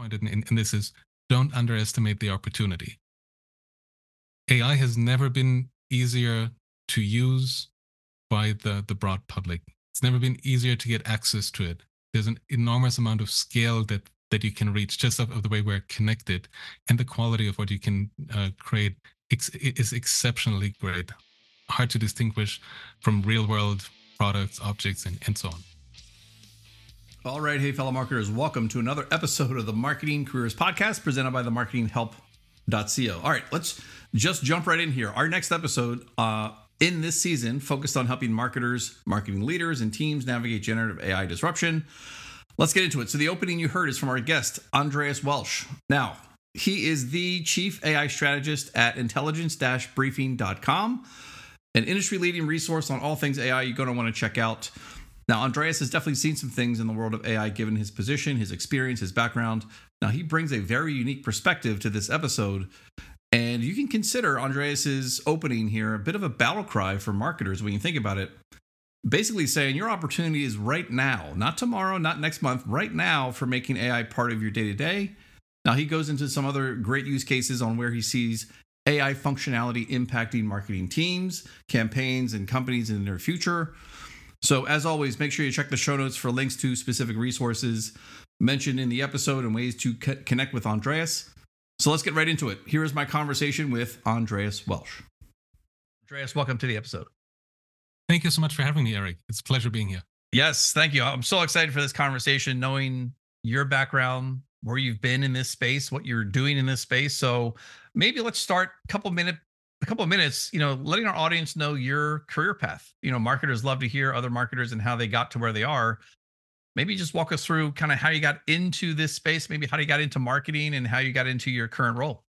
point in this is don't underestimate the opportunity. AI has never been easier to use by the broad public. It's never been easier to get access to it. There's an enormous amount of scale that you can reach just of the way we're connected, and the quality of what you can create is exceptionally great. Hard to distinguish from real world products, objects, and so on. All right. Hey, fellow marketers, welcome to another episode of the Marketing Careers Podcast presented by the marketinghelp.co. All right, let's just jump right in here. Our next episode in this season focused on helping marketers, marketing leaders, and teams navigate generative AI disruption. Let's get into it. So the opening you heard is from our guest, Andreas Welsch. Now, he is the Chief AI Strategist at intelligence-briefing.com, an industry-leading resource on all things AI you're going to want to check out. Now, Andreas has definitely seen some things in the world of AI given his position, his experience, his background. Now, he brings a very unique perspective to this episode, and you can consider Andreas's opening here a bit of a battle cry for marketers when you think about it. Basically saying your opportunity is right now, not tomorrow, not next month, right now for making AI part of your day-to-day. Now, he goes into some other great use cases on where he sees AI functionality impacting marketing teams, campaigns, and companies in the near future. So as always, make sure you check the show notes for links to specific resources mentioned in the episode and ways to connect with Andreas. So let's get right into it. Here is my conversation with Andreas Welsch. Andreas, welcome to the episode. Thank you so much for having me, Eric. It's a pleasure being here. Yes, thank you. I'm so excited for this conversation, knowing your background, where you've been in this space, what you're doing in this space. So maybe let's start a couple of minutes, letting our audience know your career path. Marketers love to hear other marketers and how they got to where they are. Maybe just walk us through kind of how you got into this space, maybe how you got into marketing and how you got into your current role.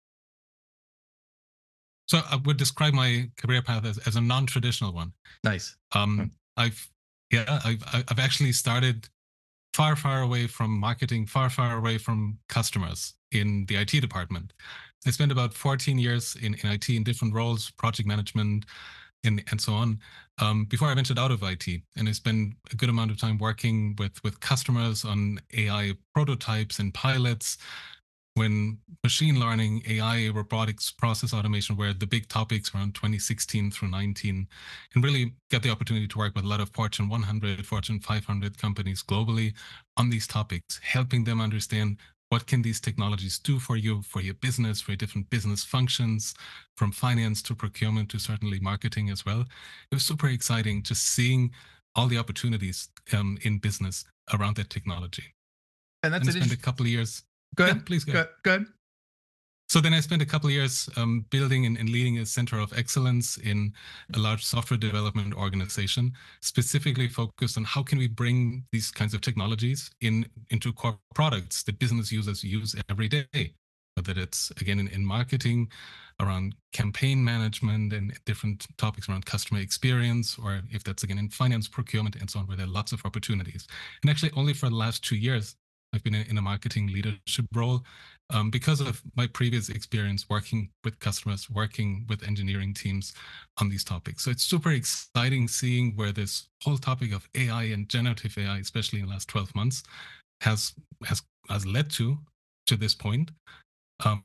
So I would describe my career path as a non-traditional one. Nice. I've actually started far, far away from marketing, far, far away from customers in the IT department. I spent about 14 years in IT in different roles, project management, and so on, before I ventured out of IT. And I spent a good amount of time working with customers on AI prototypes and pilots, when machine learning, AI, robotics, process automation were the big topics around 2016 through 19, and really got the opportunity to work with a lot of Fortune 100, Fortune 500 companies globally on these topics, helping them understand what can these technologies do for you, for your business, for your different business functions, from finance to procurement to certainly marketing as well. It was super exciting just seeing all the opportunities in business around that technology. And that's I spent a couple of years. Go ahead. Yeah, please go ahead. Go ahead. So then I spent a couple of years building and leading a center of excellence in a large software development organization, specifically focused on how can we bring these kinds of technologies into core products that business users use every day, whether it's, again, in marketing, around campaign management and different topics around customer experience, or if that's, again, in finance, procurement, and so on, where there are lots of opportunities. And actually, only for the last 2 years, I've been in a marketing leadership role because of my previous experience working with customers, working with engineering teams on these topics. So it's super exciting seeing where this whole topic of AI and generative AI, especially in the last 12 months, has led to this point, where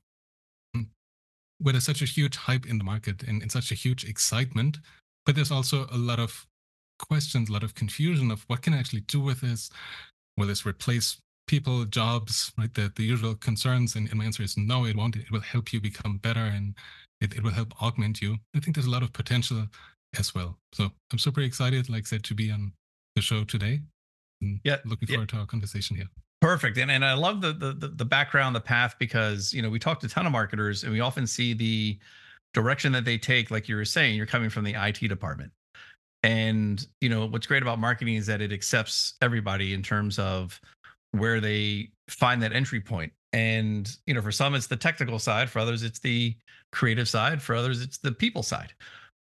there's such a huge hype in the market and such a huge excitement, but there's also a lot of questions, a lot of confusion of what can I actually do with this? Will this replace people, jobs, right? The usual concerns. And my answer is no, it won't. It will help you become better, and it will help augment you. I think there's a lot of potential as well. So I'm super excited, like I said, to be on the show today. And looking forward to our conversation here. Perfect. And I love the background, the path, because, we talk to a ton of marketers and we often see the direction that they take. Like you were saying, you're coming from the IT department. And, what's great about marketing is that it accepts everybody in terms of where they find that entry point. And, for some, it's the technical side. For others, it's the creative side. For others, it's the people side.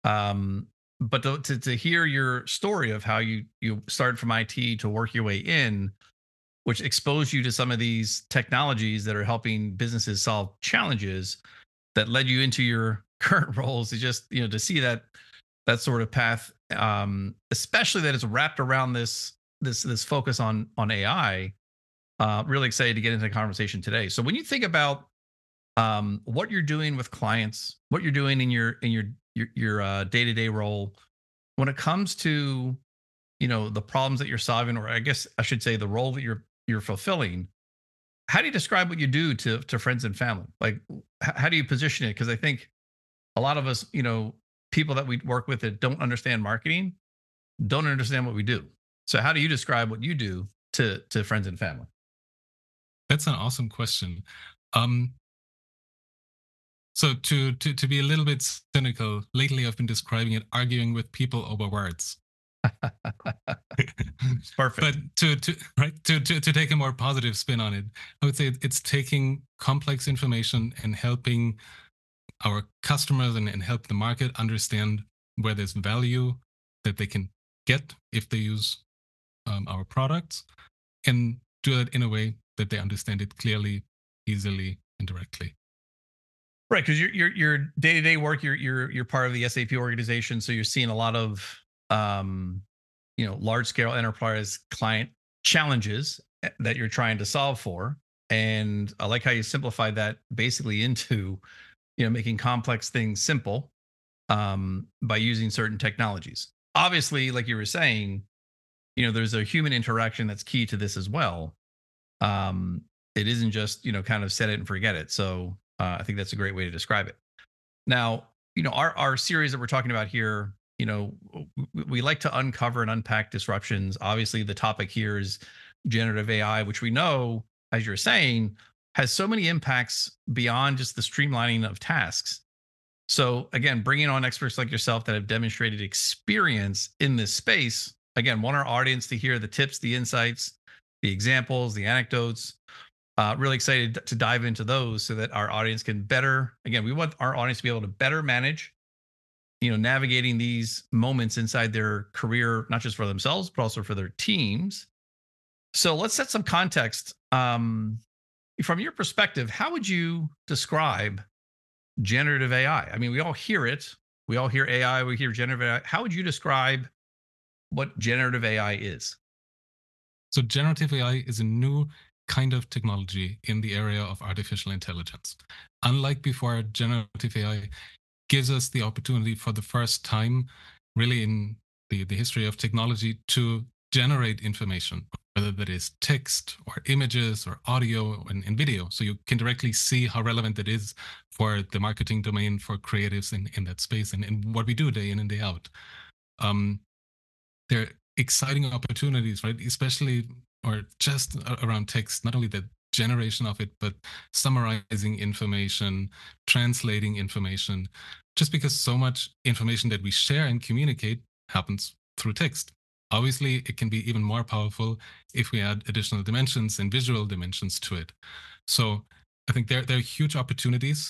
But to hear your story of how you started from IT to work your way in, which exposed you to some of these technologies that are helping businesses solve challenges that led you into your current roles, is just, to see that sort of path, especially that it's wrapped around this focus on AI. Really excited to get into the conversation today. So when you think about what you're doing with clients, what you're doing in your day-to-day role, when it comes to the problems that you're solving, or I guess I should say the role that you're fulfilling, how do you describe what you do to friends and family? Like, how do you position it? Because I think a lot of us, people that we work with that don't understand marketing, don't understand what we do. So how do you describe what you do to friends and family? That's an awesome question. Um, so to be a little bit cynical, lately I've been describing it arguing with people over words. Perfect. But to take a more positive spin on it, I would say it's taking complex information and helping our customers and help the market understand where there's value that they can get if they use our products, and do it in a way that they understand it clearly, easily, and directly. Right, because your day-to-day work, you're part of the SAP organization, so you're seeing a lot of large scale enterprise client challenges that you're trying to solve for. And I like how you simplified that basically into making complex things simple by using certain technologies. Obviously, like you were saying, there's a human interaction that's key to this as well. It isn't just kind of set it and forget it. So I think that's a great way to describe it. Now, our series that we're talking about here, we like to uncover and unpack disruptions. Obviously, the topic here is generative AI, which we know, as you're saying, has so many impacts beyond just the streamlining of tasks. So again, bringing on experts like yourself that have demonstrated experience in this space, again, want our audience to hear the tips, the insights, the examples, the anecdotes. Really excited to dive into those so that our audience can better, again, we want our audience to be able to better manage, navigating these moments inside their career, not just for themselves, but also for their teams. So let's set some context. From your perspective, how would you describe generative AI? I mean, we all hear it. We all hear AI. We hear generative AI. How would you describe what generative AI is? So generative AI is a new kind of technology in the area of artificial intelligence. Unlike before, generative AI gives us the opportunity for the first time, really in the history of technology, to generate information, whether that is text or images or audio and video. So you can directly see how relevant it is for the marketing domain, for creatives in that space, and what we do day in and day out. There are exciting opportunities, right? Especially or just around text, not only the generation of it, but summarizing information, translating information, just because so much information that we share and communicate happens through text. Obviously, it can be even more powerful if we add additional dimensions and visual dimensions to it. So I think there are huge opportunities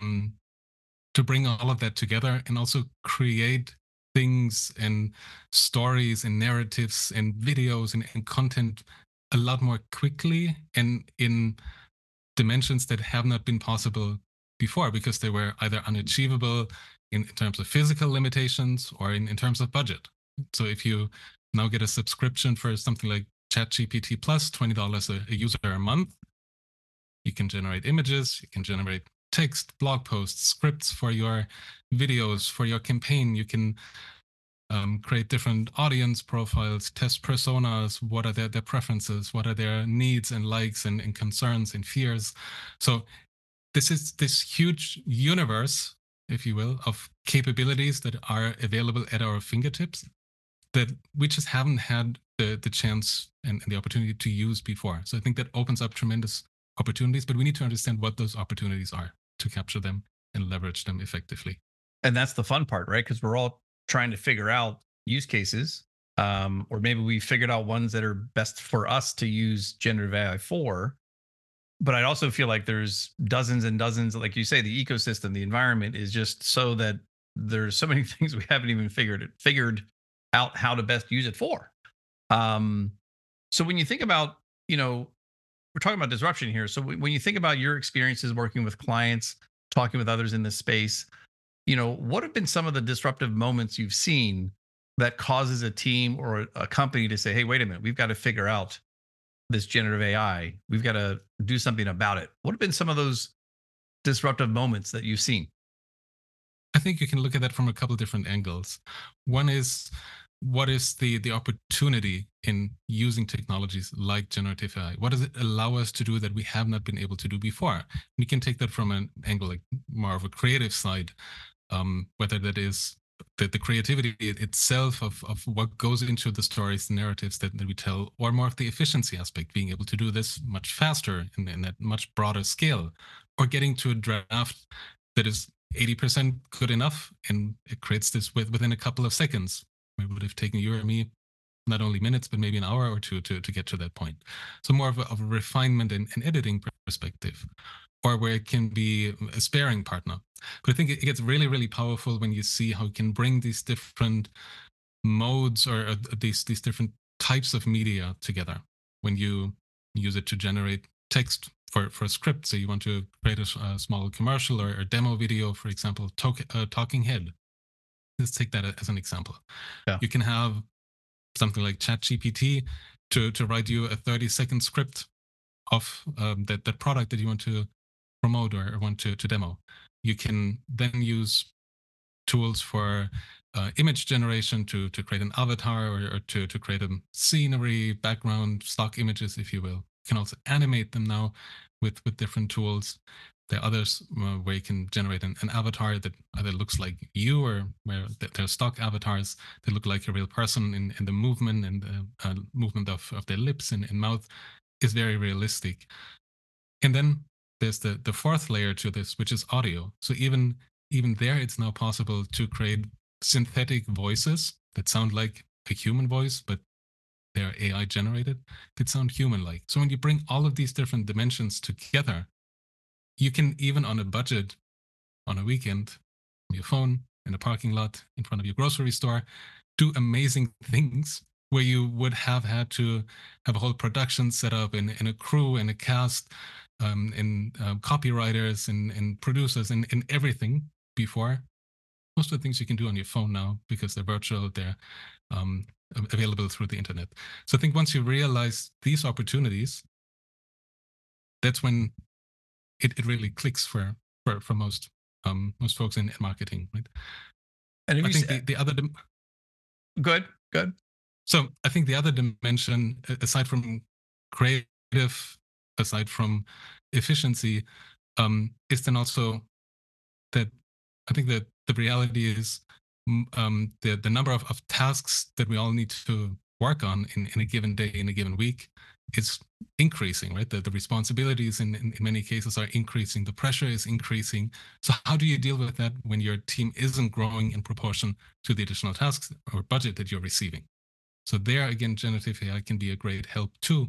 to bring all of that together and also create things and stories and narratives and videos and content a lot more quickly and in dimensions that have not been possible before because they were either unachievable in terms of physical limitations or in terms of budget. So if you now get a subscription for something like ChatGPT Plus, $20 a user a month, you can generate images, you can generate text, blog posts, scripts for your videos, for your campaign. You can create different audience profiles, test personas, what are their preferences, what are their needs and likes and concerns and fears. So this is this huge universe, if you will, of capabilities that are available at our fingertips that we just haven't had the chance and the opportunity to use before. So I think that opens up tremendous opportunities, but we need to understand what those opportunities are to capture them and leverage them effectively. And that's the fun part, right? Because we're all trying to figure out use cases, or maybe we figured out ones that are best for us to use generative AI for. But I also feel like there's dozens and dozens, like you say, the ecosystem, the environment is just so that there's so many things we haven't even figured out how to best use it for. So when you think about, we're talking about disruption here. So when you think about your experiences working with clients, talking with others in this space, what have been some of the disruptive moments you've seen that causes a team or a company to say, hey, wait a minute, we've got to figure out this generative AI. We've got to do something about it. What have been some of those disruptive moments that you've seen? I think you can look at that from a couple different angles. One is, what is the opportunity in using technologies like generative AI? What does it allow us to do that we have not been able to do before? We can take that from an angle like more of a creative side, whether that is the creativity itself of what goes into the stories, the narratives that we tell, or more of the efficiency aspect, being able to do this much faster and in that much broader scale, or getting to a draft that is 80% good enough, and it creates this within a couple of seconds. It would have taken you or me not only minutes, but maybe an hour or two to get to that point. So more of a refinement and editing perspective, or where it can be a sparring partner. But I think it gets really, really powerful when you see how it can bring these different modes or these different types of media together. When you use it to generate text for a script, so you want to create a small commercial or a demo video, for example, talking head. Let's take that as an example. Yeah. You can have something like ChatGPT to write you a 30-second script of that product that you want to promote or want to demo. You can then use tools for image generation to create an avatar or to create a scenery, background, stock images, if you will. You can also animate them now with different tools. There are others where you can generate an avatar that either looks like you, or where there are stock avatars that look like a real person in the movement, and the movement of their lips and mouth is very realistic. And then there's the fourth layer to this, which is audio. So even there, it's now possible to create synthetic voices that sound like a human voice, but they're AI generated, that sound human-like. So when you bring all of these different dimensions together, you can, even on a budget, on a weekend, on your phone, in a parking lot, in front of your grocery store, do amazing things where you would have had to have a whole production set up in a crew and a cast, and copywriters and producers and everything before. Most of the things you can do on your phone now, because they're virtual, they're available through the internet. So I think once you realize these opportunities, that's when it really clicks for most folks in marketing, right? And I think the other good. So I think the other dimension, aside from creative, aside from efficiency, is then also that I think that the reality is the number of tasks that we all need to work on in a given day, in a given week, is increasing, right? The responsibilities in many cases are increasing. The pressure is increasing. So how do you deal with that when your team isn't growing in proportion to the additional tasks or budget that you're receiving? So there, again, generative AI can be a great help too,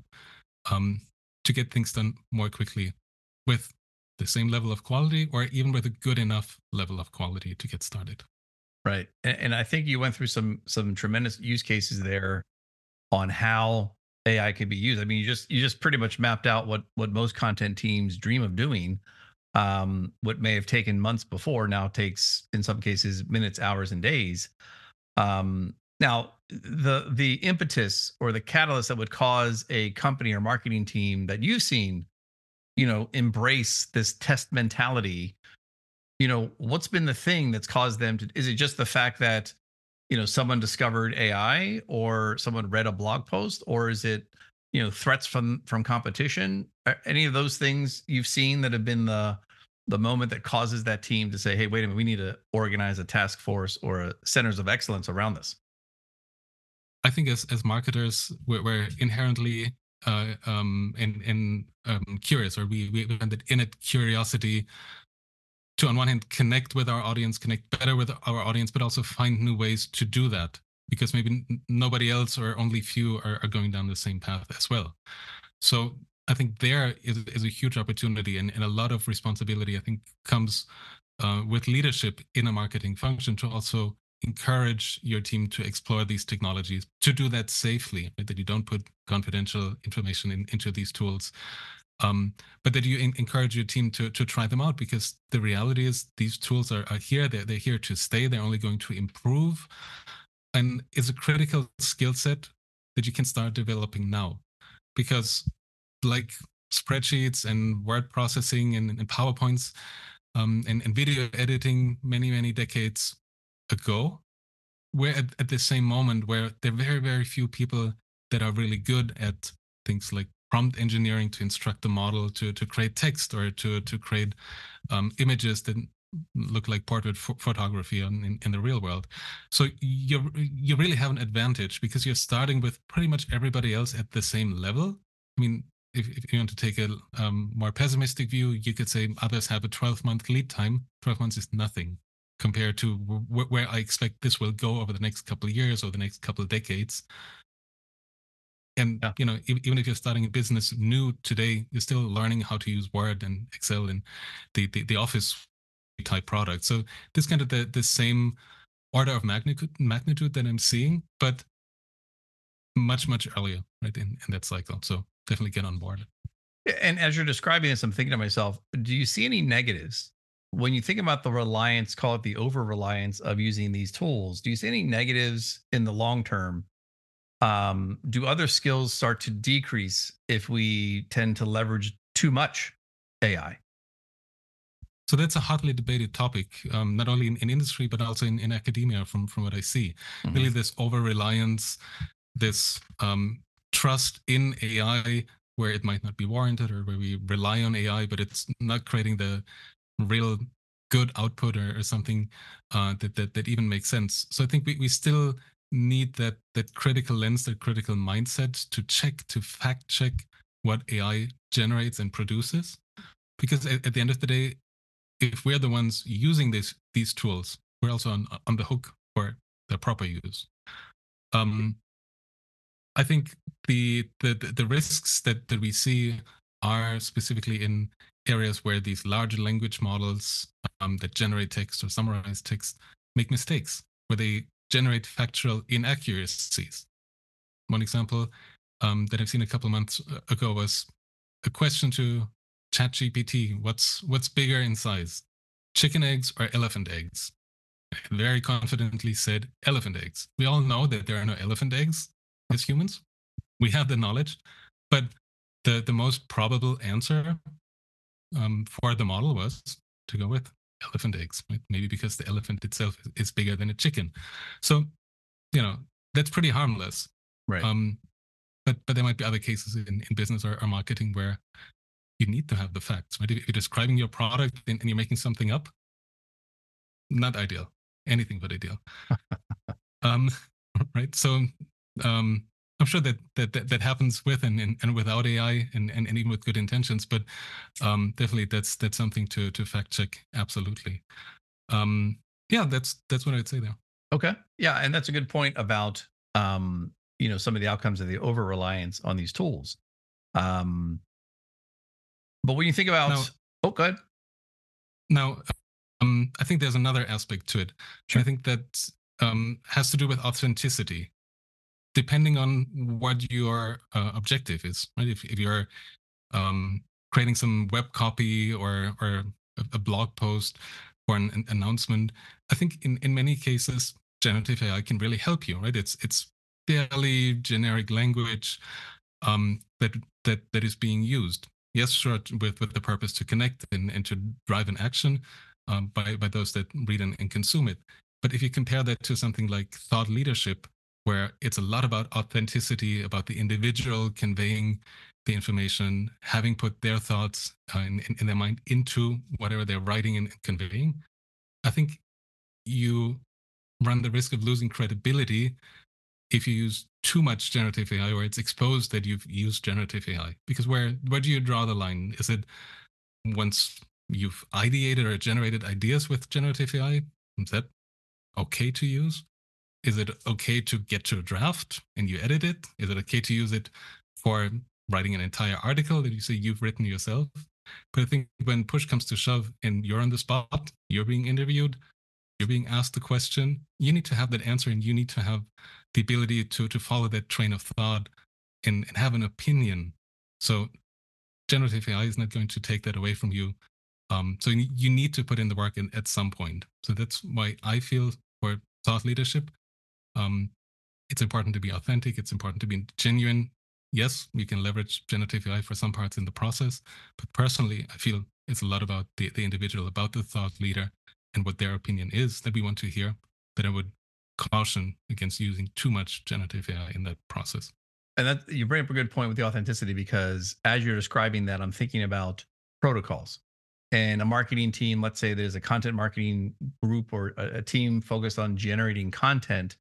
to get things done more quickly with the same level of quality, or even with a good enough level of quality to get started. Right. And I think you went through some tremendous use cases there on how AI could be used. I mean, you just pretty much mapped out what most content teams dream of doing. What may have taken months before now takes, in some cases, minutes, hours, and days. Now, the impetus or the catalyst that would cause a company or marketing team that you've seen, embrace this test mentality, what's been the thing that's caused them to? Is it just the fact that someone discovered AI, or someone read a blog post, or is it threats from competition? Are any of those things you've seen that have been the moment that causes that team to say, hey, wait a minute, we need to organize a task force or a centers of excellence around this? I think as marketers, we're inherently curious, or we have that innate curiosity to, on one hand, connect with our audience, connect better with our audience, but also find new ways to do that, because maybe nobody else or only few are going down the same path as well. So I think there is a huge opportunity, and a lot of responsibility, I think, comes with leadership in a marketing function to also encourage your team to explore these technologies, to do that safely, right? That you don't put confidential information into these tools, but that you encourage your team to try them out, because the reality is these tools are here, they're here to stay, they're only going to improve, and it's a critical skill set that you can start developing now. because like spreadsheets and word processing and PowerPoints and video editing many decades ago, we're at the same moment where there are very few people that are really good at things like prompt engineering to instruct the model to create text or to create images that look like portrait photography in the real world. So you really have an advantage because you're starting with pretty much everybody else at the same level. I mean, if you want to take a more pessimistic view, you could say others have a 12-month lead time. 12 months is nothing compared to where I expect this will go over the next couple of years or the next couple of decades. And even if you're starting a business new today, you're still learning how to use Word and Excel and the Office type product. So this kind of the same order of magnitude that I'm seeing, but much earlier, right, in that cycle. So definitely get on board. And as you're describing this, I'm thinking to myself, do you see any negatives when you think about the reliance, call it the over reliance of using these tools? Do you see any negatives in the long term? Do other skills start to decrease if we tend to leverage too much AI? So that's a hotly debated topic, not only in industry, but also in academia from what I see. Mm-hmm. Really this over-reliance, this trust in AI where it might not be warranted or where we rely on AI, but it's not creating the real good output or something that even makes sense. So I think we still need that critical lens, that critical mindset to fact check what AI generates and produces. Because at the end of the day, if we're the ones using these tools, we're also on the hook for their proper use. I think the risks that we see are specifically in areas where these large language models that generate text or summarize text make mistakes, where they generate factual inaccuracies. One example that I've seen a couple of months ago was a question to ChatGPT: what's bigger in size, chicken eggs or elephant eggs? It very confidently said elephant eggs. We all know that there are no elephant eggs as humans. We have the knowledge, but the most probable answer for the model was to go with elephant eggs, right? Maybe because the elephant itself is bigger than a chicken. So, that's pretty harmless. Right. But there might be other cases in business or marketing where you need to have the facts, right? If you're describing your product and you're making something up, not ideal. Anything but ideal. Right. So I'm sure that happens with and without AI and even with good intentions, but definitely that's something to fact check. Absolutely. Yeah, that's what I'd say there. Okay. Yeah, and that's a good point about some of the outcomes of the over reliance on these tools. But when you think about go ahead. Now, I think there's another aspect to it. Sure. I think that has to do with authenticity, depending on what your objective is, right? If you're creating some web copy or a blog post or an announcement, I think in many cases, generative AI can really help you, right? It's fairly generic language that is being used. Yes, sure, with the purpose to connect and to drive an action by those that read and consume it. But if you compare that to something like thought leadership, where it's a lot about authenticity, about the individual conveying the information, having put their thoughts in their mind into whatever they're writing and conveying, I think you run the risk of losing credibility if you use too much generative AI or it's exposed that you've used generative AI. Because where do you draw the line? Is it once you've ideated or generated ideas with generative AI, is that okay to use? Is it okay to get to a draft and you edit it? Is it okay to use it for writing an entire article that you say you've written yourself? But I think when push comes to shove and you're on the spot, you're being interviewed, you're being asked the question, you need to have that answer and you need to have the ability to follow that train of thought and have an opinion. So generative AI is not going to take that away from you. So you need to put in the work at some point. So that's why I feel for thought leadership, it's important to be authentic. It's important to be genuine. yes, you can leverage generative AI for some parts in the process, but personally, I feel it's a lot about the individual, about the thought leader, and what their opinion is that we want to hear. That I would caution against using too much generative AI in that process. And that you bring up a good point with the authenticity, because as you're describing that, I'm thinking about protocols and a marketing team. Let's say there's a content marketing group or a team focused on generating content.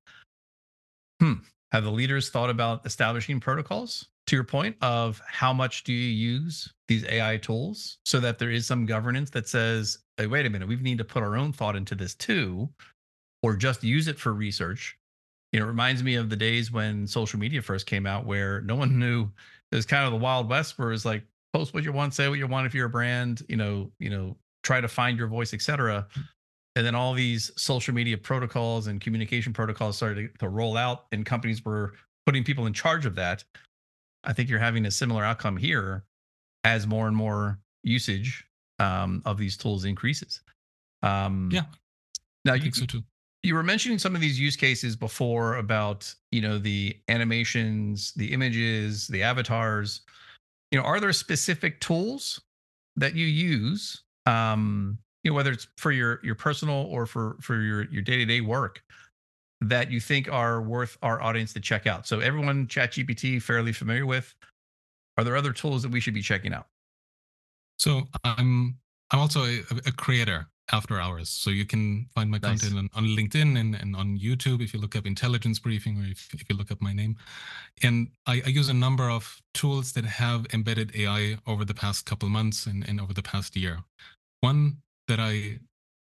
Have the leaders thought about establishing protocols, to your point of how much do you use these AI tools, so that there is some governance that says, hey, wait a minute, we need to put our own thought into this too, or just use it for research? It reminds me of the days when social media first came out, where no one knew. It was kind of the Wild West, where it's like, post what you want, say what you want if you're a brand, try to find your voice, etc. And then all these social media protocols and communication protocols started to roll out, and companies were putting people in charge of that. I think you're having a similar outcome here as more and more usage of these tools increases. Yeah, Now I think so too. you were mentioning some of these use cases before about, the animations, the images, the avatars. Are there specific tools that you use, whether it's for your personal or for your day-to-day work, that you think are worth our audience to check out? So everyone, ChatGPT, fairly familiar with. Are there other tools that we should be checking out? So I'm also a creator after hours. So you can find my Nice. content on LinkedIn and on YouTube if you look up Intelligence Briefing, or if you look up my name. And I use a number of tools that have embedded AI over the past couple months and over the past year. One that I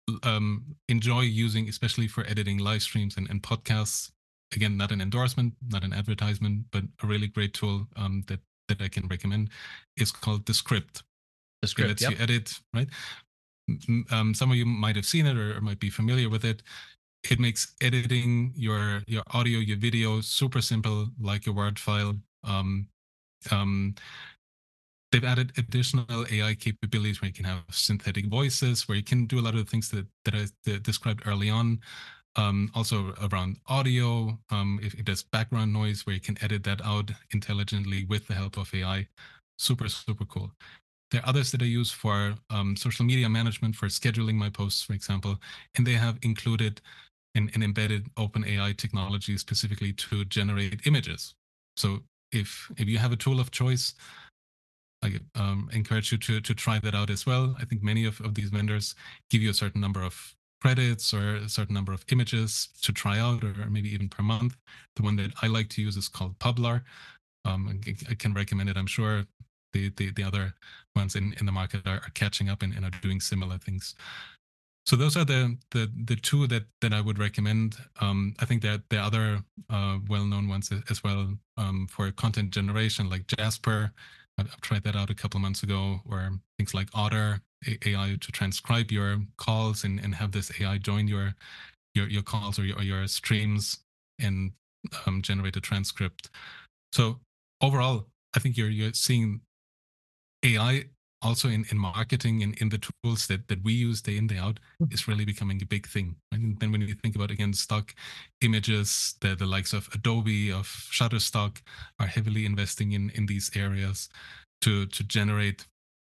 enjoy using, especially for editing live streams and podcasts. Again, not an endorsement, not an advertisement, but a really great tool that I can recommend, is called Descript. Descript, It lets yep. you edit, right? Some of you might have seen it or might be familiar with it. It makes editing your audio, your video super simple, like a Word file. They've added additional AI capabilities where you can have synthetic voices, where you can do a lot of the things that I described early on. Also around audio, if there's background noise, where you can edit that out intelligently with the help of AI. Super, super cool. There are others that I use for social media management, for scheduling my posts, for example, and they have included an embedded open AI technology specifically to generate images. So if you have a tool of choice, I encourage you to try that out as well. I think many of these vendors give you a certain number of credits or a certain number of images to try out, or maybe even per month. The one that I like to use is called Publar. I can recommend it. I'm sure the other ones in the market are catching up and are doing similar things. So those are the two that I would recommend. I think that there are other well-known ones as well for content generation, like Jasper. I've tried that out a couple of months ago, or things like Otter AI to transcribe your calls and have this AI join your calls or your streams and generate a transcript. So overall, I think you're seeing AI also in marketing and in the tools that we use day in, day out is really becoming a big thing. And then when you think about, again, stock images, the likes of Adobe, of Shutterstock are heavily investing in these areas to generate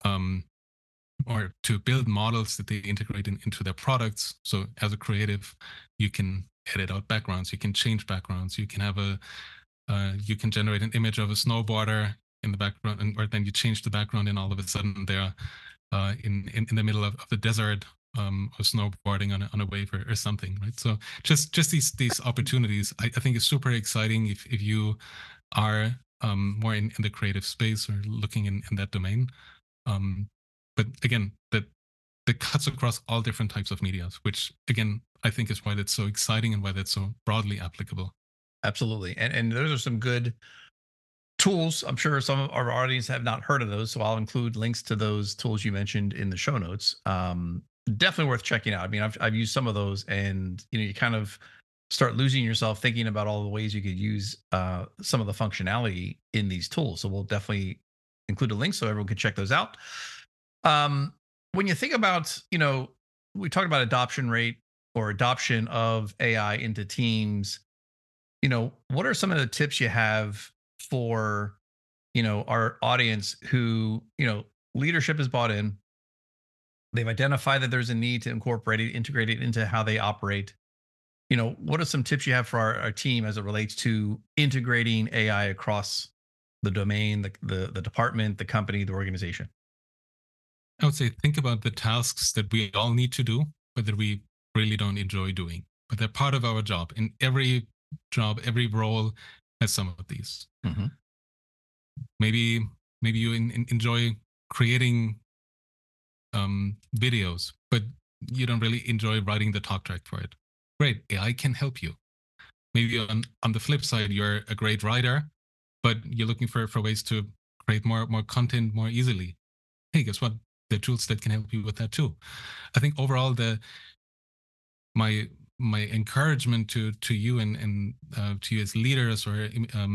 or to build models that they integrate into their products. So as a creative, you can edit out backgrounds, you can change backgrounds, you can have you can generate an image of a snowboarder in the background, or then you change the background, and all of a sudden they're in the middle of the desert, or snowboarding on a wave or something, right? So just these opportunities, I think is super exciting if you are more in the creative space or looking in that domain. But again, that cuts across all different types of media, which again I think is why that's so exciting and why that's so broadly applicable. Absolutely, and those are some good tools. I'm sure some of our audience have not heard of those, so I'll include links to those tools you mentioned in the show notes. Definitely worth checking out. I mean, I've used some of those, and you kind of start losing yourself thinking about all the ways you could use some of the functionality in these tools. So we'll definitely include a link so everyone can check those out. When you think about, we talked about adoption rate or adoption of AI into teams. What are some of the tips you have for our audience who, leadership is bought in. They've identified that there's a need to integrate it into how they operate. What are some tips you have for our team as it relates to integrating AI across the domain, the department, the company, the organization? I would say think about the tasks that we all need to do, but that we really don't enjoy doing, but they're part of our job. In every job, every role has some of these. Mm-hmm. Maybe you enjoy creating videos, but you don't really enjoy writing the talk track for it. Great, AI can help you. Maybe on the flip side, you're a great writer, but you're looking for ways to create more content more easily. Hey, guess what? There are tools that can help you with that too. I think overall, my encouragement to you and to you as leaders or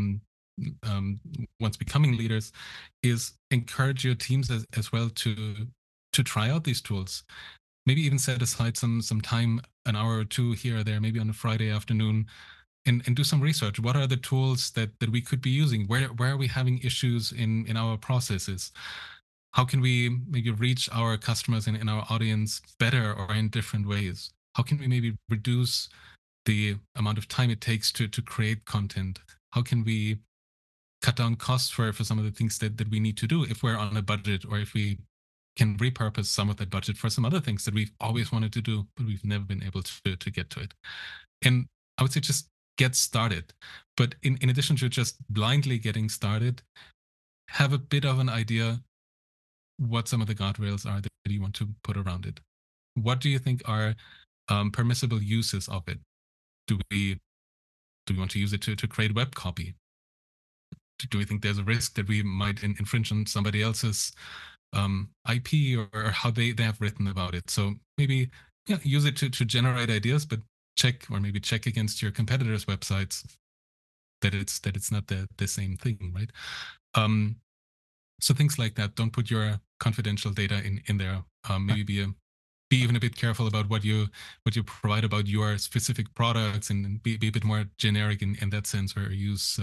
once becoming leaders is encourage your teams as well to try out these tools. Maybe even set aside some time, an hour or two here or there, maybe on a Friday afternoon, and do some research. What are the tools that we could be using? Where are we having issues in our processes? How can we maybe reach our customers and our audience better or in different ways? How can we maybe reduce the amount of time it takes to create content? How can we cut down costs for some of the things that we need to do if we're on a budget, or if we can repurpose some of that budget for some other things that we've always wanted to do, but we've never been able to get to it. And I would say just get started. But in addition to just blindly getting started, have a bit of an idea what some of the guardrails are that you want to put around it. What do you think are permissible uses of it? Do we want to use it to create web copy? Do we think there's a risk that we might infringe on somebody else's IP or how they have written about it? So maybe use it to generate ideas, but check against your competitors' websites that it's not the same thing, right? So things like that. Don't put your confidential data in there. Maybe be even a bit careful about what you provide about your specific products, and be a bit more generic in that sense, or use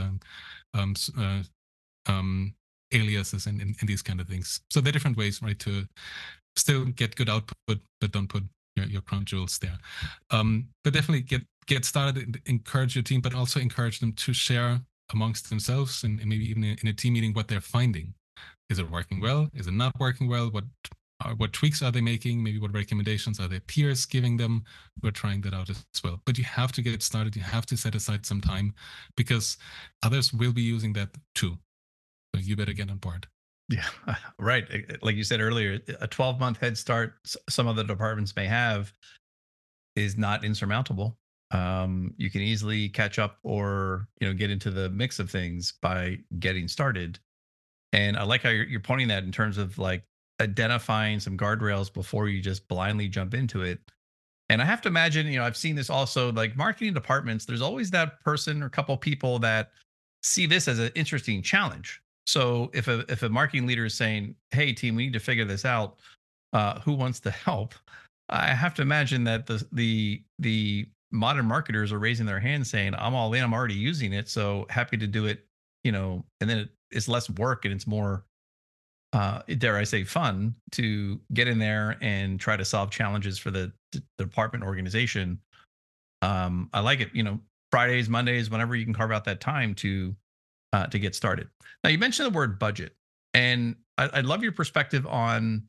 aliases and these kind of things. So there are different ways, right, to still get good output, but don't put your crown jewels there. But definitely get started, encourage your team, but also encourage them to share amongst themselves and maybe even in a team meeting what they're finding. Is it working well? Is it not working well? What tweaks are they making? Maybe what recommendations are their peers giving them? We're trying that out as well. But you have to get started. You have to set aside some time, because others will be using that too. So you better get on board. Yeah, right. Like you said earlier, a 12-month head start some of the departments may have is not insurmountable. You can easily catch up or get into the mix of things by getting started. And I like how you're pointing that in terms of like identifying some guardrails before you just blindly jump into it. And I have to imagine, I've seen this also, like marketing departments, there's always that person or couple people that see this as an interesting challenge. So if a marketing leader is saying, "Hey team, we need to figure this out. Who wants to help?" I have to imagine that the modern marketers are raising their hands saying, "I'm all in. I'm already using it. So happy to do it." And then it's less work and it's more, dare I say, fun to get in there and try to solve challenges for the department organization. I like it. Fridays, Mondays, whenever you can carve out that time to get started. Now, you mentioned the word budget, and I'd love your perspective on,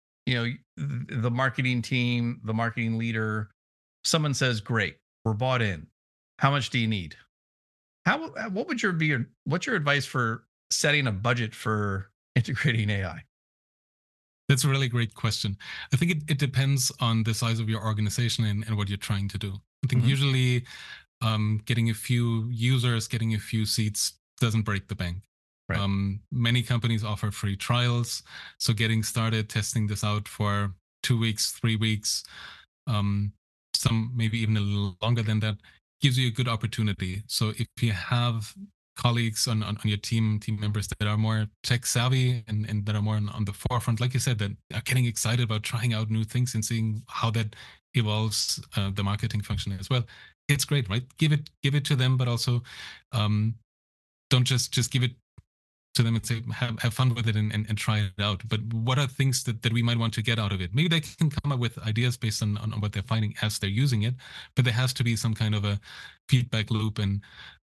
the marketing team, the marketing leader. Someone says, "Great, we're bought in. How much do you need?" What's your advice for setting a budget for integrating AI? That's a really great question. I think it depends on the size of your organization and what you're trying to do. I think usually getting a few users, getting a few seats doesn't break the bank. Right. Many companies offer free trials. So getting started, testing this out for 2 weeks, 3 weeks, some maybe even a little longer than that, gives you a good opportunity. So if you have colleagues on your team members that are more tech savvy and that are more on the forefront, like you said, that are getting excited about trying out new things and seeing how that evolves the marketing function as well, it's great, right? Give it to them, but also don't just give it to them and say, have fun with it and try it out. But what are things that we might want to get out of it? Maybe they can come up with ideas based on what they're finding as they're using it, but there has to be some kind of a feedback loop and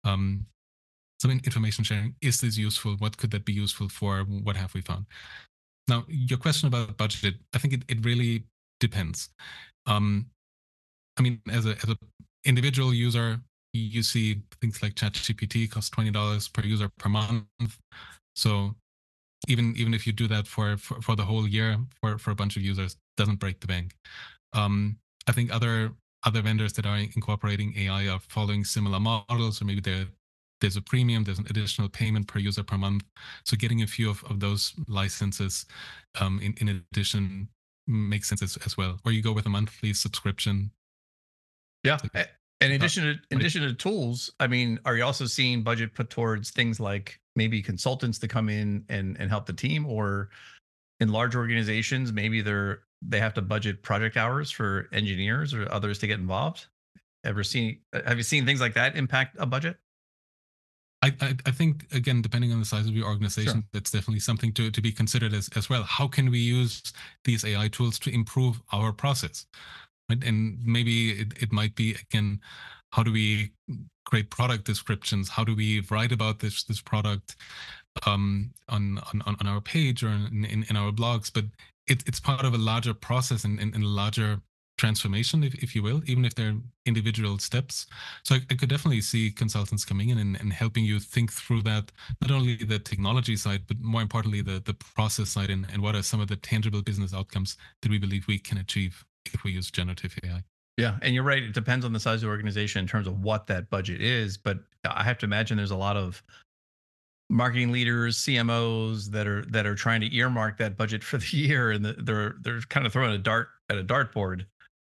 some information sharing. Is this useful? What could that be useful for? What have we found? Now, your question about budget, I think it really depends. I mean, as a individual user, you see things like ChatGPT costs $20 per user per month. So even if you do that for the whole year for a bunch of users, doesn't break the bank. I think other vendors that are incorporating AI are following similar models, or maybe there's a premium, there's an additional payment per user per month. So getting a few of those licenses in addition makes sense as well. Or you go with a monthly subscription. Yeah. In addition to tools, I mean, are you also seeing budget put towards things like maybe consultants to come in and help the team, or in large organizations, maybe they have to budget project hours for engineers or others to get involved? Have you seen things like that impact a budget? I think, again, depending on the size of your organization, Sure. that's definitely something to be considered as well. How can we use these AI tools to improve our process? Right? And maybe it might be, again, how do we create product descriptions? How do we write about this product on our page or in our blogs? But it's part of a larger process and a larger transformation, if you will, even if they're individual steps. So I could definitely see consultants coming in and helping you think through that, not only the technology side, but more importantly, the process side, and what are some of the tangible business outcomes that we believe we can achieve if we use generative AI. Yeah, and you're right. It depends on the size of the organization in terms of what that budget is. But I have to imagine there's a lot of marketing leaders, CMOs that are trying to earmark that budget for the year, and they're kind of throwing a dart at a dartboard.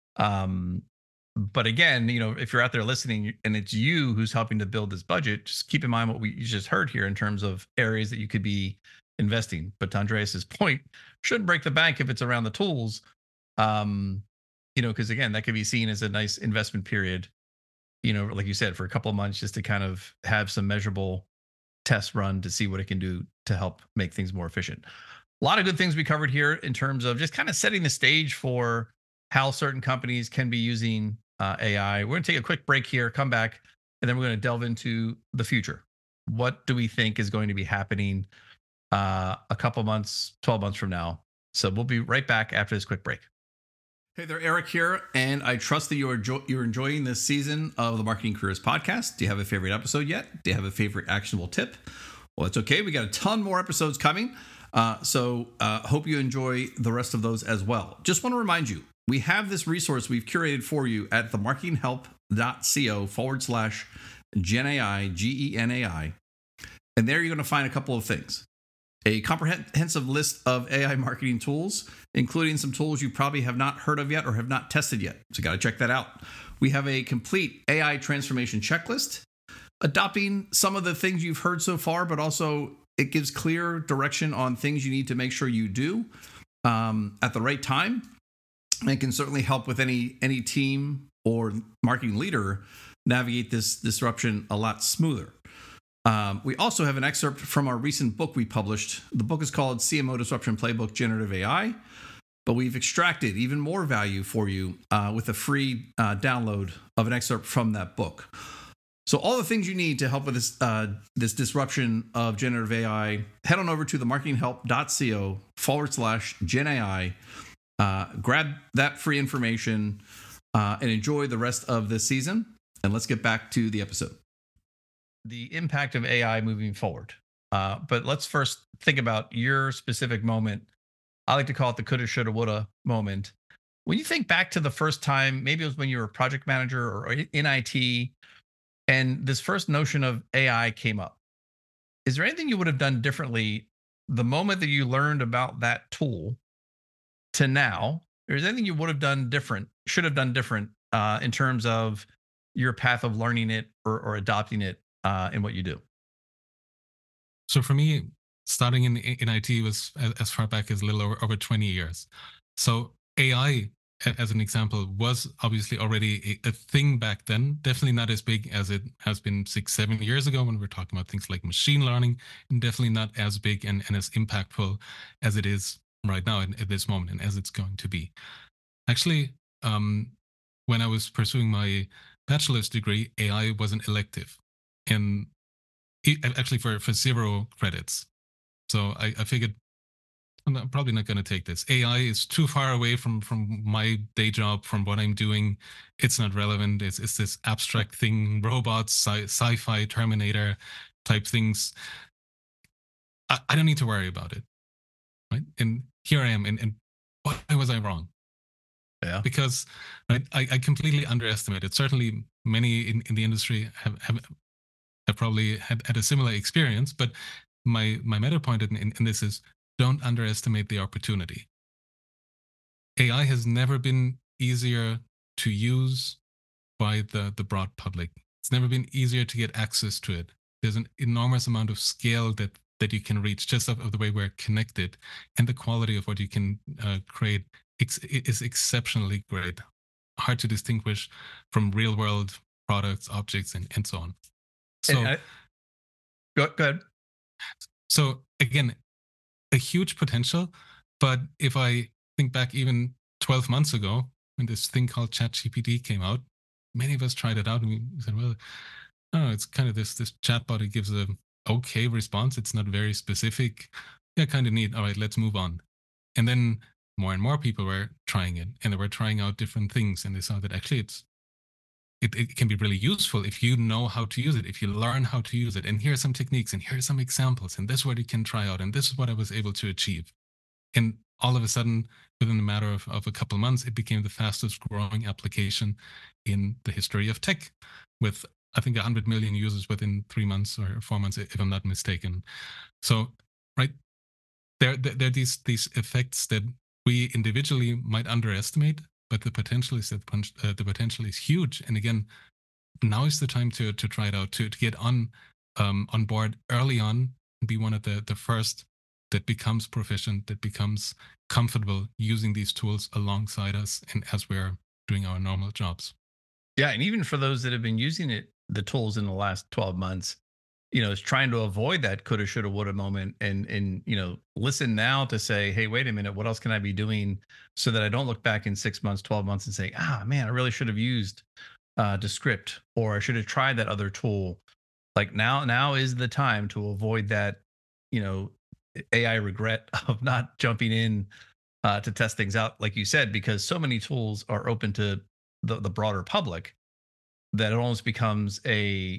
But again, if you're out there listening and it's you who's helping to build this budget, just keep in mind what you just heard here in terms of areas that you could be investing. But to Andreas's point, shouldn't break the bank if it's around the tools. Because again, that could be seen as a nice investment period, like you said, for a couple of months, just to kind of have some measurable tests run to see what it can do to help make things more efficient. A lot of good things we covered here in terms of just kind of setting the stage for how certain companies can be using AI. We're going to take a quick break here, come back, and then we're going to delve into the future. What do we think is going to be happening a couple months, 12 months from now? So we'll be right back after this quick break. Hey there, Eric here, and I trust that you're enjoying this season of the Marketing Careers Podcast. Do you have a favorite episode yet? Do you have a favorite actionable tip? Well, it's okay. We got a ton more episodes coming, so hope you enjoy the rest of those as well. Just want to remind you, we have this resource we've curated for you at themarketinghelp.co/GenAI, GenAI, and there you're going to find a couple of things. A comprehensive list of AI marketing tools, including some tools you probably have not heard of yet or have not tested yet. So you got to check that out. We have a complete AI transformation checklist, adopting some of the things you've heard so far, but also it gives clear direction on things you need to make sure you do at the right time. And it can certainly help with any team or marketing leader navigate this disruption a lot smoother. We also have an excerpt from our recent book we published. The book is called CMO Disruption Playbook Generative AI, but we've extracted even more value for you with a free download of an excerpt from that book. So all the things you need to help with this disruption of generative AI, head on over to themarketinghelp.co/GenAI, grab that free information, and enjoy the rest of this season. And let's get back to the episode. The impact of AI moving forward. But let's first think about your specific moment. I like to call it the coulda, shoulda, woulda moment. When you think back to the first time, maybe it was when you were a project manager or in IT, and this first notion of AI came up. Is there anything you would have done differently the moment that you learned about that tool to now? Or is there anything you would have done different, should have done different in terms of your path of learning it or adopting it in what you do? So for me, starting in IT was as far back as a little over 20 years. So AI as an example, was obviously already a thing back then. Definitely not as big as it has been 6-7 years ago when we're talking about things like machine learning, and definitely not as big and as impactful as it is right now at this moment, and as it's going to be. Actually, when I was pursuing my bachelor's degree, AI was an elective, and actually for 0 credits. So I figured I'm probably not going to take this. AI is too far away from my day job, from what I'm doing. It's not relevant. It's this abstract thing, robots, sci-fi, Terminator type things. I don't need to worry about it, right? And here I am. And why was I wrong? Yeah. Because right, I completely underestimated. Certainly, many in the industry have probably had a similar experience. But my meta point in this is, don't underestimate the opportunity. AI has never been easier to use by the broad public. It's never been easier to get access to it. There's an enormous amount of scale that you can reach just of the way we're connected, and the quality of what you can create is exceptionally great. Hard to distinguish from real world products, objects, and so on. So go ahead. So again, a huge potential. But if I think back even 12 months ago, when this thing called ChatGPT came out, many of us tried it out and we said, well, oh, it's kind of this chatbot. It gives a okay response. It's not very specific. Yeah, kind of neat. All right, let's move on. And then more and more people were trying it, and they were trying out different things, and they saw that actually it can be really useful if you know how to use it, if you learn how to use it. And here are some techniques, and here are some examples, and this is what you can try out, and this is what I was able to achieve. And all of a sudden, within a matter of a couple of months, it became the fastest growing application in the history of tech, with I think 100 million users within 3 months or 4 months, if I'm not mistaken. So, right, there are these effects that we individually might underestimate, but the potential is the potential is huge. And again, now is the time to try it out, to get on board early on, and be one of the first that becomes proficient, that becomes comfortable using these tools alongside us and as we're doing our normal jobs. Yeah, and even for those that have been using the tools in the last 12 months, is trying to avoid that coulda, shoulda, woulda moment, and listen now to say, hey, wait a minute, what else can I be doing so that I don't look back in 6 months, 12 months, and say, man, I really should have used Descript, or I should have tried that other tool. Like now is the time to avoid that, AI regret of not jumping in to test things out, like you said, because so many tools are open to the broader public that it almost becomes a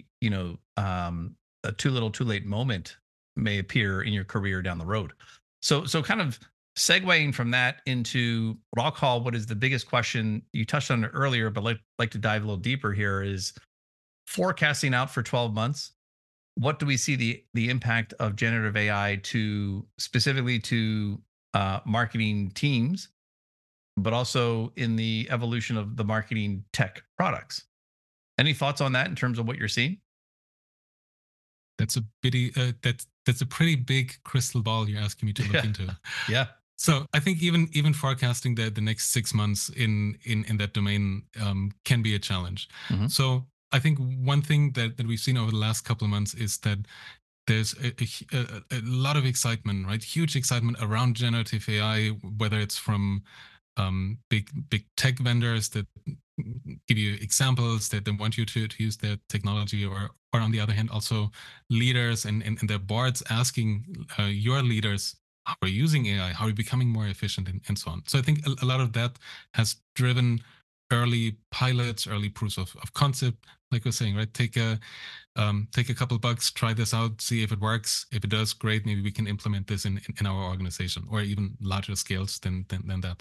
too little too late moment may appear in your career down the road. So kind of segueing from that into what I'll call what is the biggest question. You touched on it earlier, but like to dive a little deeper here, is forecasting out for 12 months. What do we see the impact of generative AI to specifically to marketing teams, but also in the evolution of the marketing tech products? Any thoughts on that in terms of what you're seeing? That's a that's a pretty big crystal ball you're asking me to look into. Yeah. So I think even forecasting the next 6 months in that domain can be a challenge. Mm-hmm. So I think one thing that we've seen over the last couple of months is that there's a lot of excitement, right? Huge excitement around generative AI, whether it's from big tech vendors that give you examples that they want you to use their technology, or on the other hand, also leaders and their boards asking your leaders, how are you using AI? How are you becoming more efficient, and so on. So I think a lot of that has driven early pilots, early proofs of concept. Like I was saying, right? Take a couple bucks, try this out, see if it works. If it does, great. Maybe we can implement this in our organization, or even larger scales than that.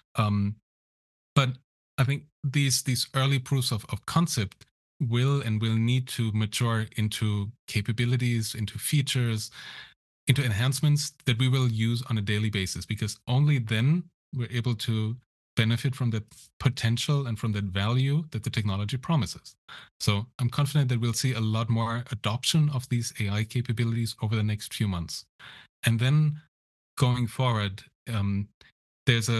But I think these early proofs of concept will need to mature into capabilities, into features, into enhancements that we will use on a daily basis, because only then we're able to benefit from that potential and from that value that the technology promises. So I'm confident that we'll see a lot more adoption of these AI capabilities over the next few months. And then going forward, there's a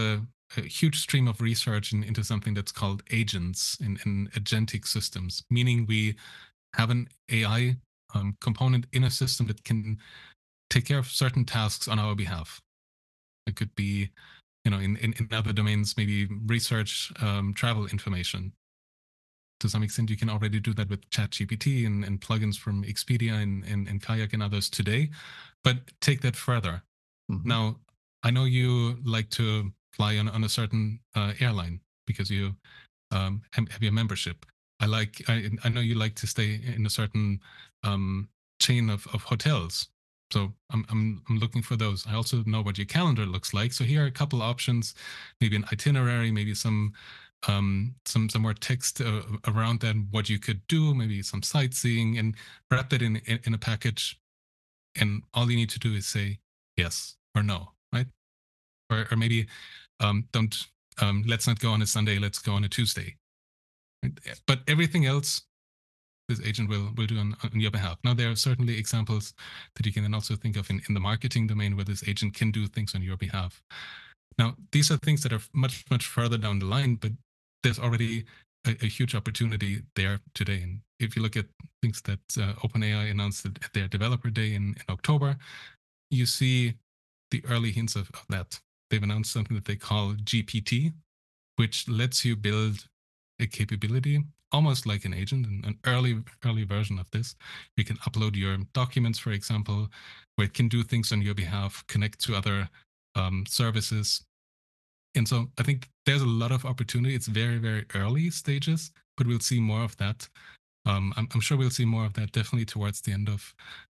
a huge stream of research into something that's called agents in agentic systems, meaning we have an AI component in a system that can take care of certain tasks on our behalf. It could be, in other domains, maybe research, travel information. To some extent, you can already do that with ChatGPT and plugins from Expedia and Kayak and others today. But take that further. Mm-hmm. Now, I know you like to fly on a certain airline because you have your membership. I know you like to stay in a certain chain of hotels. So I'm looking for those. I also know what your calendar looks like. So here are a couple options, maybe an itinerary, maybe some more text around that, what you could do, maybe some sightseeing, and wrap that in a package. And all you need to do is say yes or no, right? Or maybe don't. Let's not go on a Sunday. Let's go on a Tuesday. Right? But everything else, this agent will do on your behalf. Now, there are certainly examples that you can then also think of in the marketing domain where this agent can do things on your behalf. Now, these are things that are much, much further down the line, but there's already a huge opportunity there today. And if you look at things that OpenAI announced at their developer day in October, you see the early hints of that. They've announced something that they call GPT, which lets you build a capability almost like an agent, an early version of this. You can upload your documents, for example, where it can do things on your behalf, connect to other services. And so I think there's a lot of opportunity. It's very, very early stages, but we'll see more of that. I'm sure we'll see more of that definitely towards the end of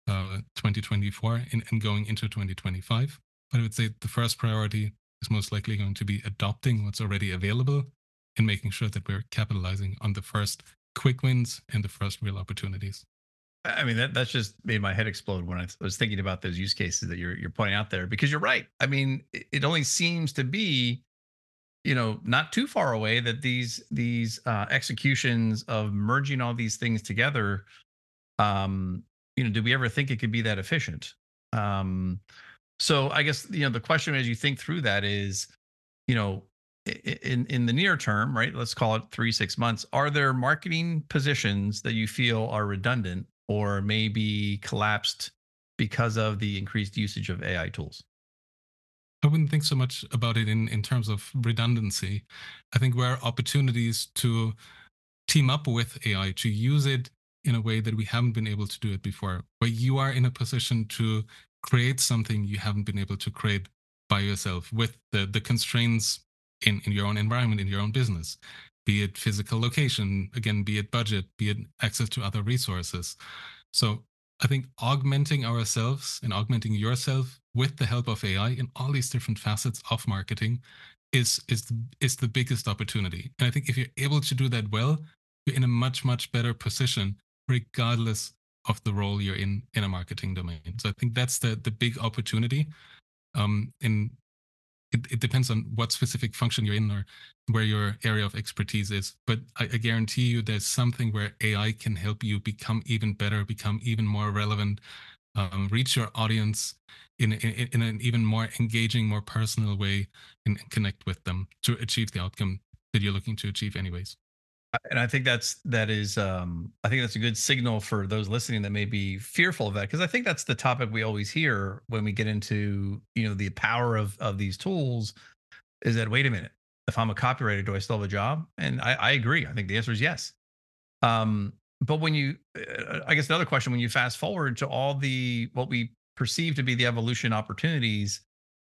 2024 and going into 2025. But I would say the first priority is most likely going to be adopting what's already available and making sure that we're capitalizing on the first quick wins and the first real opportunities. I mean, that's just made my head explode when I was thinking about those use cases that you're pointing out there, because you're right. I mean, it only seems to be, not too far away that these executions of merging all these things together, do we ever think it could be that efficient? So I guess, the question as you think through that is, in the near term, right? Let's call it 3-6 months. Are there marketing positions that you feel are redundant or maybe collapsed because of the increased usage of AI tools? I wouldn't think so much about it in terms of redundancy. I think there are opportunities to team up with AI, to use it in a way that we haven't been able to do it before, where you are in a position to create something you haven't been able to create by yourself with the constraints in your own environment, in your own business, be it physical location, again, be it budget, be it access to other resources. So I think augmenting ourselves and augmenting yourself with the help of AI in all these different facets of marketing is the biggest opportunity. And I think if you're able to do that well, you're in a much, much better position, regardless of the role you're in a marketing domain. So I think that's the big opportunity. And it depends on what specific function you're in or where your area of expertise is. But I guarantee you there's something where AI can help you become even better, become even more relevant, reach your audience in an even more engaging, more personal way, and connect with them to achieve the outcome that you're looking to achieve anyways. And I think that's a good signal for those listening that may be fearful of that, because I think that's the topic we always hear when we get into the power of these tools, is that, wait a minute, if I'm a copywriter, do I still have a job? And I agree. I think the answer is yes. But when you, I guess the other question, when you fast forward to all what we perceive to be the evolution opportunities,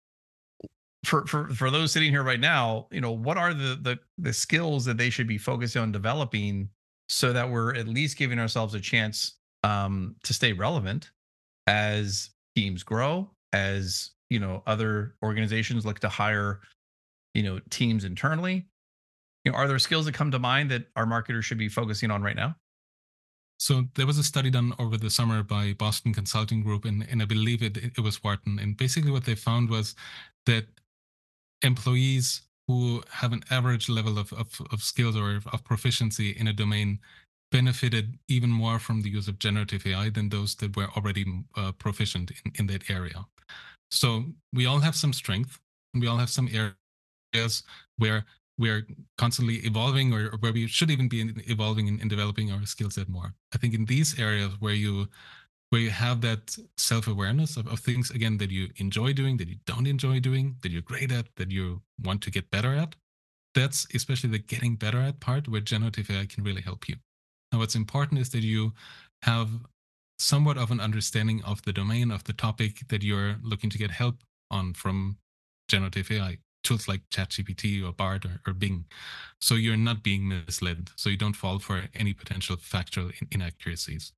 for those sitting here right now, what are the skills that they should be focusing on developing so that we're at least giving ourselves a chance to stay relevant as teams grow, as other organizations look to hire teams internally? Are there skills that come to mind that our marketers should be focusing on right now? So there was a study done over the summer by Boston Consulting Group, and I believe it was Wharton. And basically what they found was that employees who have an average level of skills or of proficiency in a domain benefited even more from the use of generative AI than those that were already proficient in that area. So we all have some strength and we all have some areas areas where we're constantly evolving, or where we should even be evolving and developing our skill set more. I think in these areas where you have that self-awareness of things, again, that you enjoy doing, that you don't enjoy doing, that you're great at, that you want to get better at, that's especially the getting better at part where generative AI can really help you. Now, what's important is that you have somewhat of an understanding of the domain, of the topic that you're looking to get help on from generative AI, tools like ChatGPT or Bard or Bing. So you're not being misled, so you don't fall for any potential factual inaccuracies.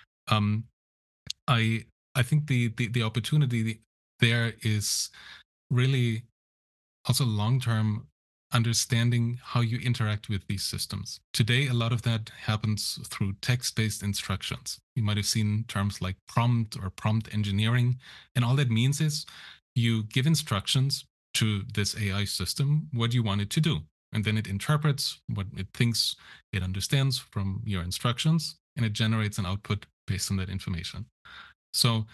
I think the opportunity there is really also long-term understanding how you interact with these systems. Today, a lot of that happens through text-based instructions. You might have seen terms like prompt or prompt engineering. And all that means is you give instructions to this AI system what you want it to do. And then it interprets what it thinks it understands from your instructions, and it generates an output based on that information. So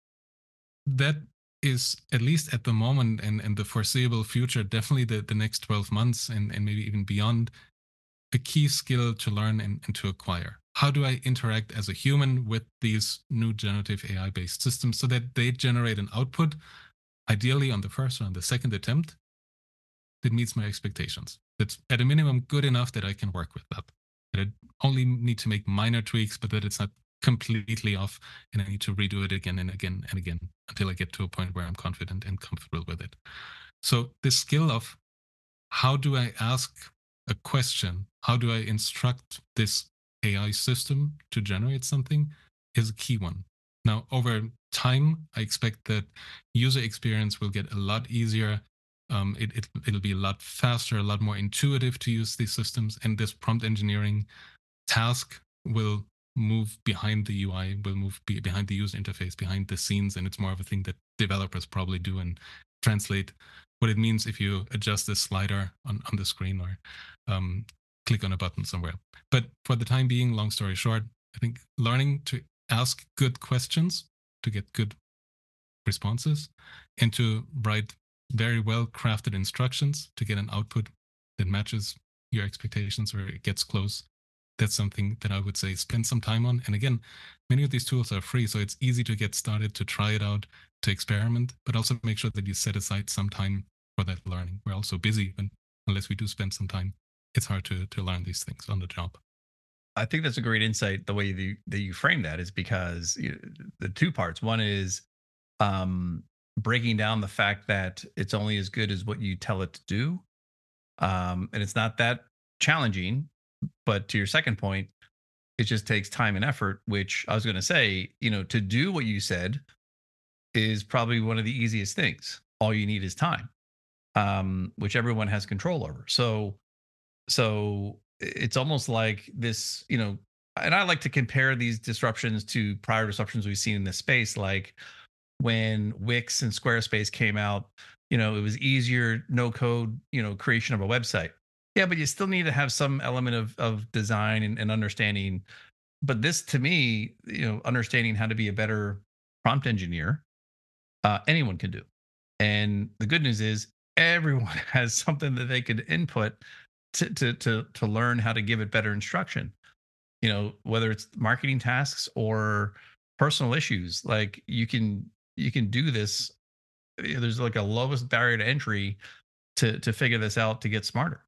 that is, at least at the moment and the foreseeable future, definitely the next 12 months and maybe even beyond, a key skill to learn and to acquire. How do I interact as a human with these new generative AI-based systems so that they generate an output, ideally on the first or on the second attempt, that meets my expectations? That's at a minimum good enough that I can work with that. That I only need to make minor tweaks, but that it's not completely off and I need to redo it again and again and again until I get to a point where I'm confident and comfortable with it. So the skill of how do I ask a question, how do I instruct this AI system to generate something, is a key one. Now, over time, I expect that user experience will get a lot easier. It'll be a lot faster, a lot more intuitive to use these systems, and this prompt engineering task will move behind the UI, will move behind the user interface, behind the scenes, and it's more of a thing that developers probably do and translate what it means if you adjust this slider on the screen or click on a button somewhere. But for the time being, long story short, I think learning to ask good questions to get good responses and to write very well crafted instructions to get an output that matches your expectations or it gets close. That's something that I would say spend some time on. And again, many of these tools are free, so it's easy to get started, to try it out, to experiment, but also make sure that you set aside some time for that learning. We're also busy, and unless we do spend some time, it's hard to learn these things on the job. I think that's a great insight. The way that you frame that is because the two parts. One is breaking down the fact that it's only as good as what you tell it to do. And it's not that challenging. But to your second point, it just takes time and effort, which I was going to say, to do what you said is probably one of the easiest things. All you need is time, which everyone has control over. So it's almost like this, and I like to compare these disruptions to prior disruptions we've seen in this space. Like when Wix and Squarespace came out, it was easier, no code, creation of a website. Yeah, but you still need to have some element of design and understanding. But this, to me, understanding how to be a better prompt engineer, anyone can do. And the good news is everyone has something that they could input to learn how to give it better instruction. Whether it's marketing tasks or personal issues, like you can do this. There's like a lowest barrier to entry to figure this out, to get smarter.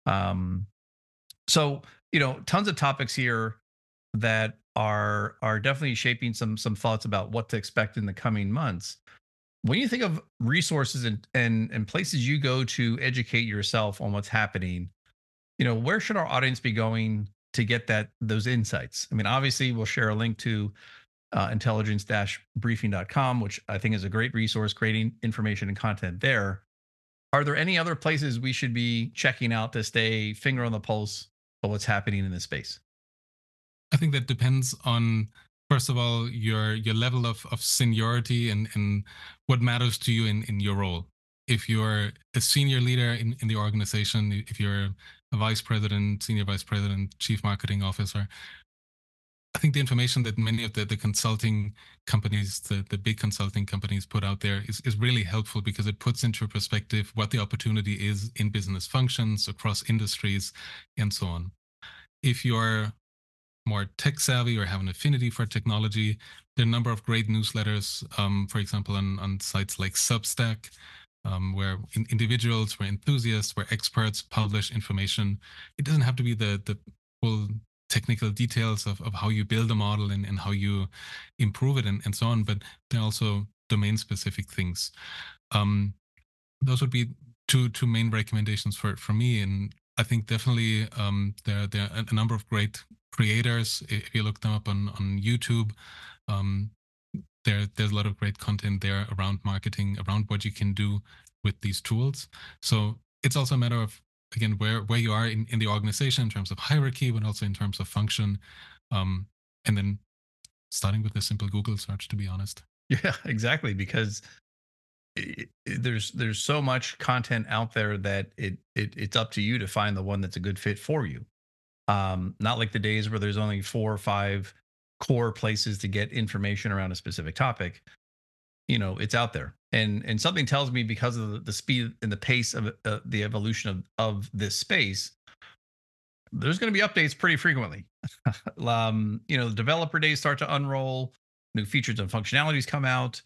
So, tons of topics here that are definitely shaping some thoughts about what to expect in the coming months. When you think of resources and places you go to educate yourself on what's happening, where should our audience be going to get those insights? I mean, obviously, we'll share a link to intelligence-briefing.com, which I think is a great resource, creating information and content there. Are there any other places we should be checking out to stay finger on the pulse of what's happening in this space? I think that depends on, first of all, your level of seniority and what matters to you in your role. If you're a senior leader in the organization, if you're a vice president, senior vice president, chief marketing officer, I think the information that many of the consulting companies, the big consulting companies put out there is really helpful because it puts into perspective what the opportunity is in business functions across industries and so on. If you're more tech savvy or have an affinity for technology, there are a number of great newsletters, for example, on sites like Substack, where individuals, where enthusiasts, where experts publish information. It doesn't have to be the full technical details of how you build a model and how you improve it and so on, but there are also domain specific things. Those would be two main recommendations for me. And I think definitely there are a number of great creators. If you look them up on YouTube, there's a lot of great content there around marketing, around what you can do with these tools. So it's also a matter of, again, where you are in the organization in terms of hierarchy, but also in terms of function. And then starting with a simple Google search, to be honest. Yeah, exactly. Because there's so much content out there that it's up to you to find the one that's a good fit for you. Not like the days where there's only 4 or 5 core places to get information around a specific topic. It's out there, and something tells me, because of the speed and the pace of the evolution of this space, there's going to be updates pretty frequently. Developer days start to unroll, new features and functionalities come out.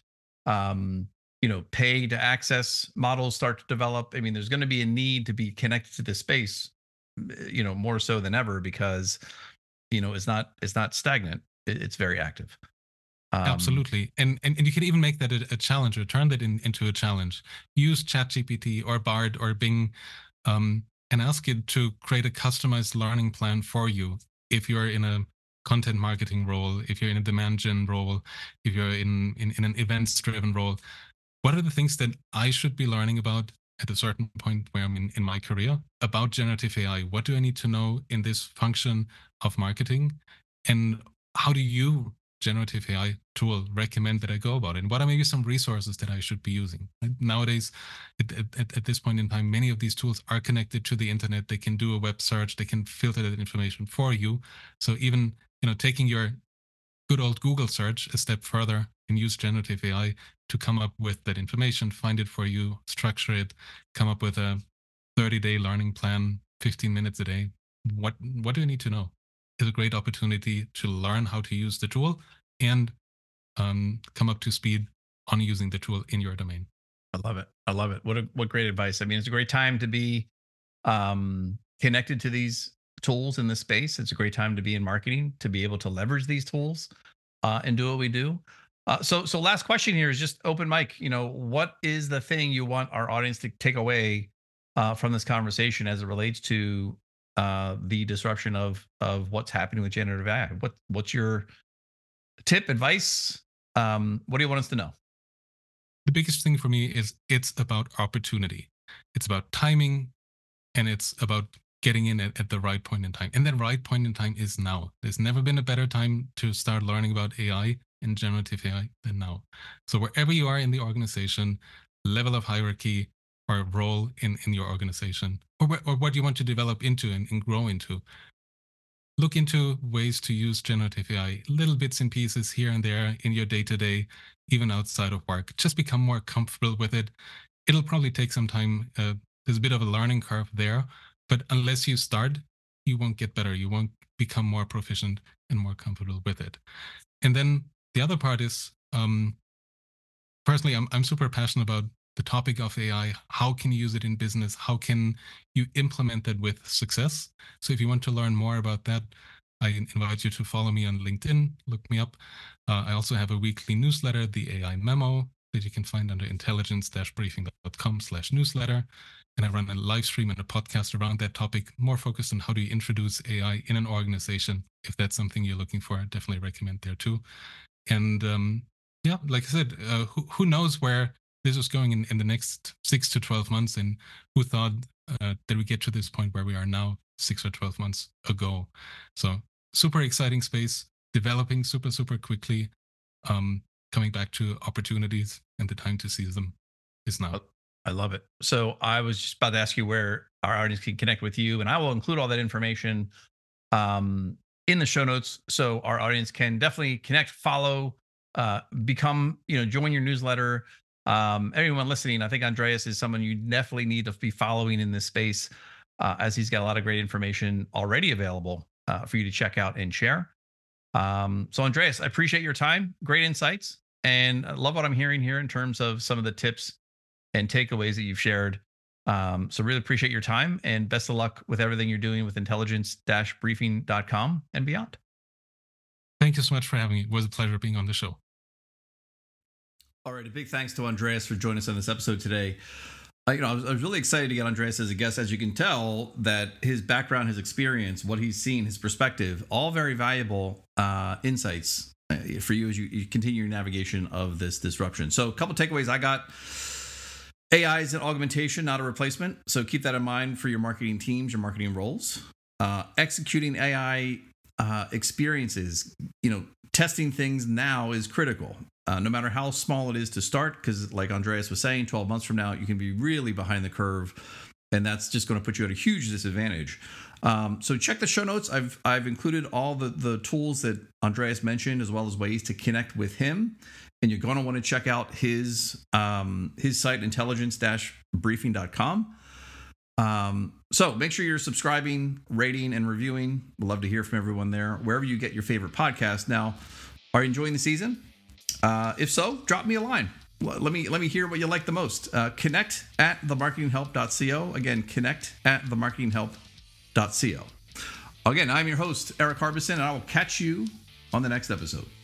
Pay to access models start to develop. I mean, there's going to be a need to be connected to this space, more so than ever, because it's not stagnant. It's very active. Absolutely. And you can even make that a challenge, or turn that into a challenge. Use ChatGPT or Bard or Bing, and ask it to create a customized learning plan for you. If you're in a content marketing role, if you're in a demand gen role, if you're in an events driven role, what are the things that I should be learning about at a certain point where I'm in my career about generative AI? What do I need to know in this function of marketing? And how do you, generative AI tool, recommend that I go about it? And what are maybe some resources that I should be using? Nowadays, at this point in time, many of these tools are connected to the internet. They can do a web search. They can filter that information for you. So even taking your good old Google search a step further, and use generative AI to come up with that information, find it for you, structure it, come up with a 30-day learning plan, 15 minutes a day. What do you need to know? Is a great opportunity to learn how to use the tool and come up to speed on using the tool in your domain. I love it. I love it. What great advice. I mean, it's a great time to be connected to these tools in this space. It's a great time to be in marketing, to be able to leverage these tools and do what we do. So last question here is just open mic. What is the thing you want our audience to take away from this conversation as it relates to the disruption of what's happening with generative AI? What's your tip, advice? What do you want us to know? The biggest thing for me is it's about opportunity. It's about timing, and it's about getting in at the right point in time. And that right point in time is now. There's never been a better time to start learning about AI and generative AI than now. So wherever you are in the organization, level of hierarchy or role in your organization, or what you want to develop into and grow into, look into ways to use generative AI, little bits and pieces here and there in your day-to-day, even outside of work. Just become more comfortable with it. It'll probably take some time. There's a bit of a learning curve there, but unless you start, you won't get better. You won't become more proficient and more comfortable with it. And then the other part is, personally, I'm super passionate about the topic of AI. How can you use it in business? How can you implement that with success? So if you want to learn more about that, I invite you to follow me on LinkedIn, look me up. I also have a weekly newsletter, the AI Memo, that you can find under intelligence-briefing.com/newsletter. And I run a live stream and a podcast around that topic, more focused on how do you introduce AI in an organization. If that's something you're looking for, I definitely recommend there too. And yeah, like I said, who knows where this is going in the next 6 to 12 months, and who thought that we get to this point where we are now 6 or 12 months ago. So super exciting space, developing super, super quickly, coming back to opportunities, and the time to seize them is now. I love it. So I was just about to ask you where our audience can connect with you, and I will include all that information in the show notes so our audience can definitely connect, follow, become, join your newsletter. Everyone listening, I think Andreas is someone you definitely need to be following in this space, as he's got a lot of great information already available for you to check out and share. So Andreas, I appreciate your time, great insights, and I love what I'm hearing here in terms of some of the tips and takeaways that you've shared. So really appreciate your time, and best of luck with everything you're doing with intelligence-briefing.com and beyond. Thank you so much for having me. It was a pleasure being on the show. All right, a big thanks to Andreas for joining us on this episode today. I was really excited to get Andreas as a guest. As you can tell, that his background, his experience, what he's seen, his perspective, all very valuable insights for you as you continue your navigation of this disruption. So a couple takeaways I got. AI is an augmentation, not a replacement. So keep that in mind for your marketing teams, your marketing roles. Executing AI experiences, testing things now is critical. No matter how small it is to start, because like Andreas was saying, 12 months from now, you can be really behind the curve, and that's just going to put you at a huge disadvantage. So check the show notes. I've included all the tools that Andreas mentioned, as well as ways to connect with him. And you're going to want to check out his site, intelligence-briefing.com. So make sure you're subscribing, rating, and reviewing. We'd love to hear from everyone there, wherever you get your favorite podcast. Now, are you enjoying the season? If so, drop me a line. Let me hear what you like the most. Connect at themarketinghelp.co. Again, connect at themarketinghelp.co. Again, I'm your host, Eric Harbison, and I will catch you on the next episode.